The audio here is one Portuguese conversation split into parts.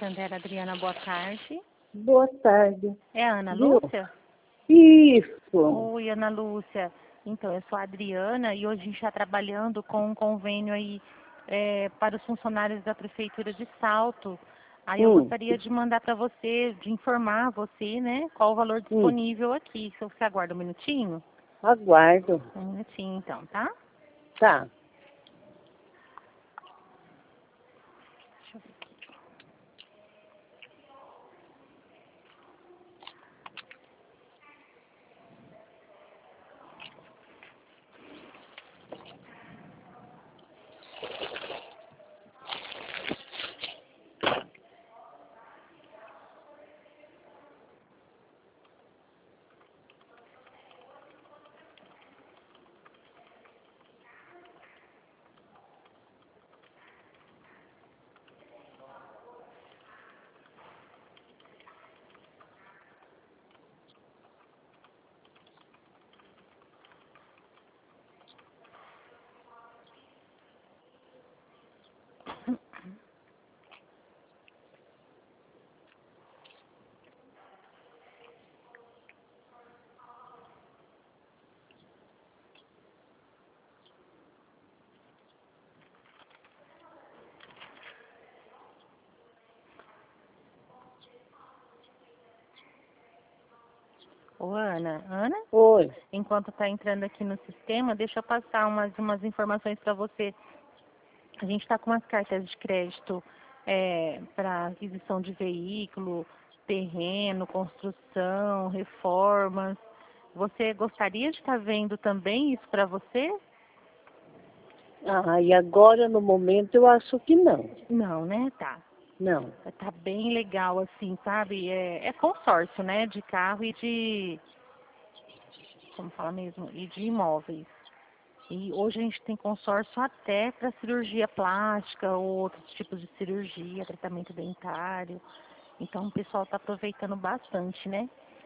Santander, Adriana, boa tarde. Boa tarde. É a Ana Viu? Lúcia? Isso. Oi, Ana Lúcia. Então, eu sou a Adriana e hoje a gente está trabalhando com um convênio aí para os funcionários da Prefeitura de Salto. Aí eu gostaria de mandar para você, de informar você, né, qual o valor disponível aqui. Se você aguarda um minutinho? Aguardo. Um minutinho, então, tá? Tá. Deixa eu ver aqui. Ô, Ana. Ana? Oi. Enquanto está entrando aqui no sistema, deixa eu passar umas informações para você. A gente está com umas cartas de crédito para aquisição de veículo, terreno, construção, reformas. Você gostaria de estar vendo também isso para você? Ah, e agora no momento eu acho que não. Não, né? Tá. Não. Tá bem legal assim, sabe? É consórcio, né? De carro e de, como fala mesmo, e de imóveis. E hoje a gente tem consórcio até para cirurgia plástica ou outros tipos de cirurgia, tratamento dentário. Então o pessoal está aproveitando bastante, né?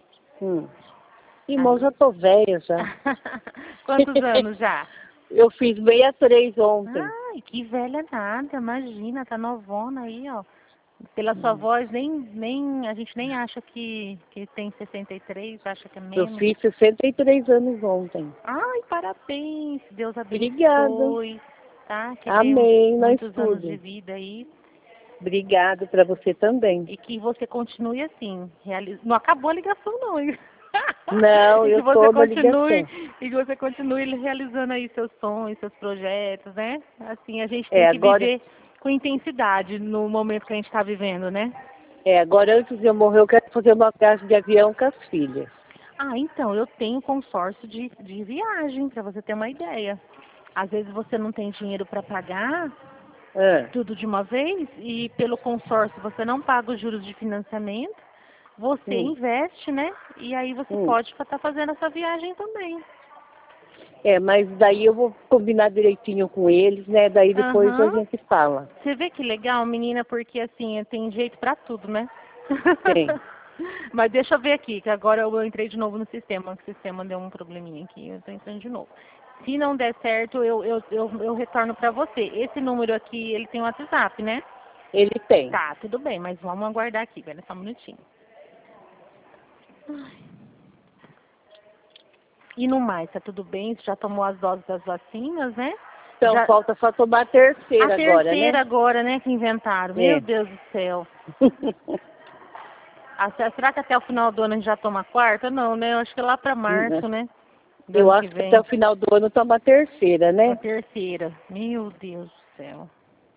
Irmão, já tô velha já. Quantos anos já? Eu fiz 63 ontem. Ai, que velha nada, imagina, tá novona aí, ó. Pela sua voz, a gente nem acha que tem 63, acha que é Eu menos. fiz 63 anos ontem. Ai, parabéns, Deus Obrigada. abençoe, tá? Que dê Amém, nós muitos anos de tudo. vida aí. Obrigada para você também. E que você continue assim, não acabou a ligação não, hein? Não, E que eu você tô na continue, ligação. e que você continue realizando aí seus sonhos, seus projetos, né? Assim, a gente tem que Agora, viver com intensidade no momento que a gente está vivendo, né? agora antes de eu morrer, eu quero fazer uma viagem de avião com as filhas. Ah, então, eu tenho consórcio de viagem, para você ter uma ideia. Às vezes você não tem dinheiro para pagar tudo de uma vez e pelo consórcio você não paga os juros de financiamento, você investe, né? E aí você pode estar fazendo essa viagem também. Mas daí eu vou combinar direitinho com eles, né? Daí depois a gente fala. Você vê que legal, menina, porque assim, tem jeito para tudo, né? Tem. Mas deixa eu ver aqui, que agora eu entrei de novo no sistema, que o sistema deu um probleminha aqui, eu tô entrando de novo. Se não der certo, eu retorno para você. Esse número aqui, ele tem o WhatsApp, né? Ele tem. Tá, tudo bem, mas vamos aguardar aqui, velho, só um minutinho. E no mais, tá tudo bem? Você já tomou as doses das vacinas, né? Então, falta só tomar a terceira agora, né? A terceira agora, né, que inventaram. Meu Deus do céu. Será que até o final do ano a gente já toma a quarta? Não, né? Eu acho que é lá para março, né? Eu acho que até o final do ano toma a terceira, né? A terceira. Meu Deus do céu.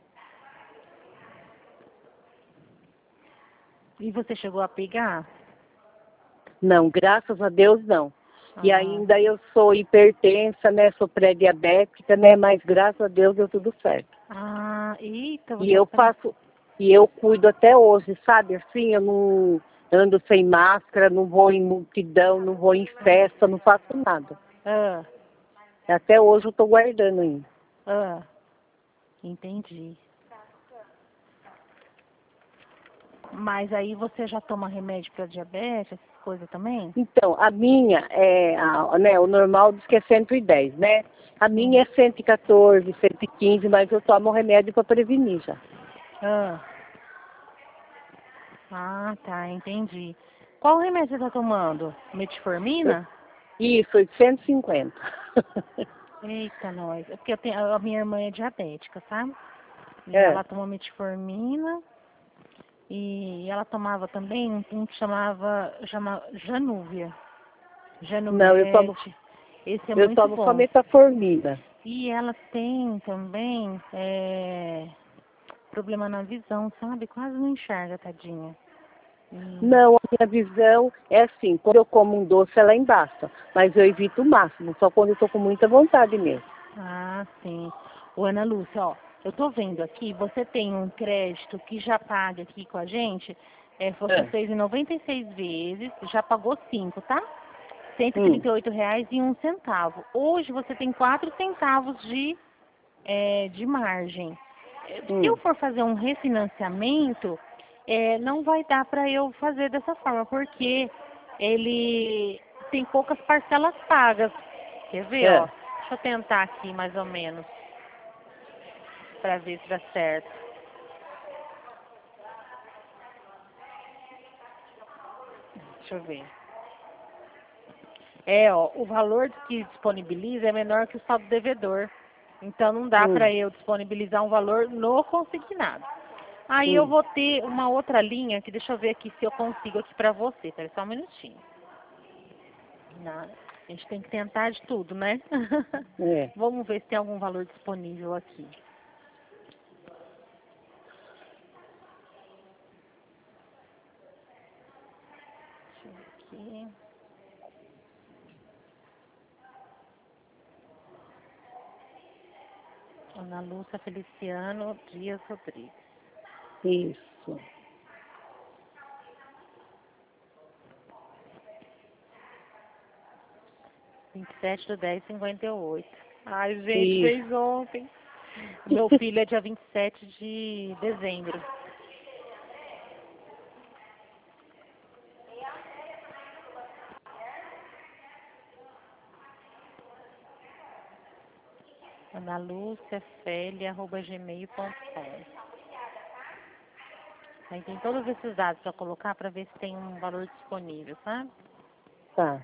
E você chegou a pegar? Não, graças a Deus não. E ainda eu sou hipertensa, né? Sou pré-diabética, né? Mas graças a Deus deu tudo certo. Ah, eita. E eu cuido até hoje, sabe? Assim, eu não ando sem máscara, não vou em multidão, não vou em festa, não faço nada. Até hoje eu tô guardando ainda. Entendi. Mas aí você já toma remédio para diabetes, essas coisas também? Então, a minha, o normal diz que é 110, né? A minha é 114, 115, mas eu tomo remédio para prevenir já. Ah, tá, entendi. Qual remédio você tá tomando? Metformina? Isso, 850. Eita, nós. É porque a minha irmã é diabética, sabe? E É. ela toma metformina e ela tomava também um que chama Janúvia. Não, Januvete. Esse é eu muito tomo só bom. metformina. E ela tem também problema na visão, sabe? Quase não enxerga, tadinha. Não, a minha visão é assim, quando eu como um doce ela embaça, mas eu evito o máximo, só quando eu tô com muita vontade mesmo. Ah, sim. Ô, Ana Lúcia, ó, eu tô vendo aqui, você tem um crédito que já paga aqui com a gente, você fez em 96 vezes, já pagou 5, tá? R$ 138,01. Hoje você tem 4 centavos de margem. Se eu for fazer um refinanciamento, não vai dar para eu fazer dessa forma, porque ele tem poucas parcelas pagas. Quer ver, ó? Deixa eu tentar aqui mais ou menos, para ver se dá certo. Deixa eu ver. Ó, o valor que disponibiliza é menor que o saldo devedor. Então não dá para eu disponibilizar um valor no consignado. Aí eu vou ter uma outra linha, que deixa eu ver aqui se eu consigo aqui para você. Espera só um minutinho. A gente tem que tentar de tudo, né? Vamos ver se tem algum valor disponível aqui. Deixa eu ver aqui. Ana Lúcia Feliciano Dias Rodrigues. Isso. R$ 27/10/58. Ai, gente, fez ontem. Meu filho é dia 27 de dezembro. analuciafeli@gmail.com. Aí tem todos esses dados para colocar para ver se tem um valor disponível, sabe? Tá.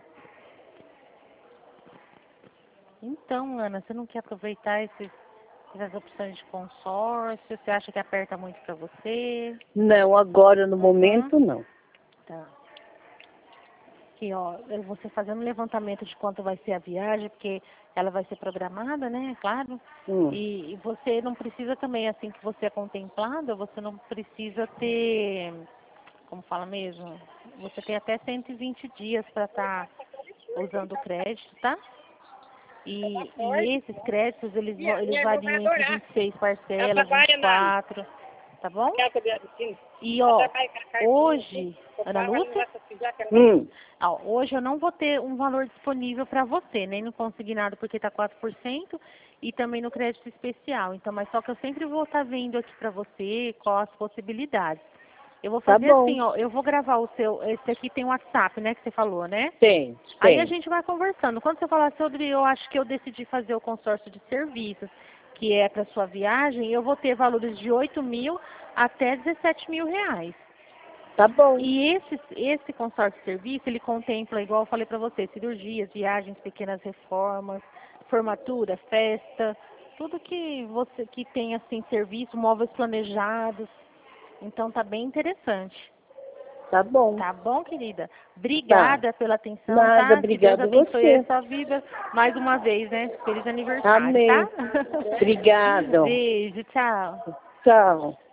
Então, Ana, você não quer aproveitar essas opções de consórcio? Você acha que aperta muito para você? Não, agora no momento não. Tá. Aqui, ó, você fazendo um levantamento de quanto vai ser a viagem, porque ela vai ser programada, né? Claro. E você não precisa também, assim que você é contemplada, você não precisa ter, como fala mesmo, você tem até 120 dias para estar usando o crédito, tá? E esses créditos, eles variam entre 26 parcelas, 24, tá bom? E, ó, hoje, Ana Lúcia, hoje eu não vou ter um valor disponível para você, nem no consignado porque está 4% e também no crédito especial. Então, mas só que eu sempre vou estar vendo aqui para você quais as possibilidades. Eu vou fazer assim, ó, eu vou gravar esse aqui tem o WhatsApp, né, que você falou, né? Tem. Aí a gente vai conversando. Quando você falar sobre, eu acho que eu decidi fazer o consórcio de serviços, que é para sua viagem, eu vou ter valores de 8.000 até 17.000 reais. Tá bom. E esse consórcio de serviço, ele contempla, igual eu falei para você, cirurgias, viagens, pequenas reformas, formatura, festa, tudo que tem assim serviço, móveis planejados. Então tá bem interessante. Tá bom. Tá bom, querida? Obrigada pela atenção, Nada, tá? obrigada Que Deus abençoe você. a sua vida mais uma vez, né? Feliz aniversário, Amém. tá? Obrigado. Beijo, tchau. Tchau.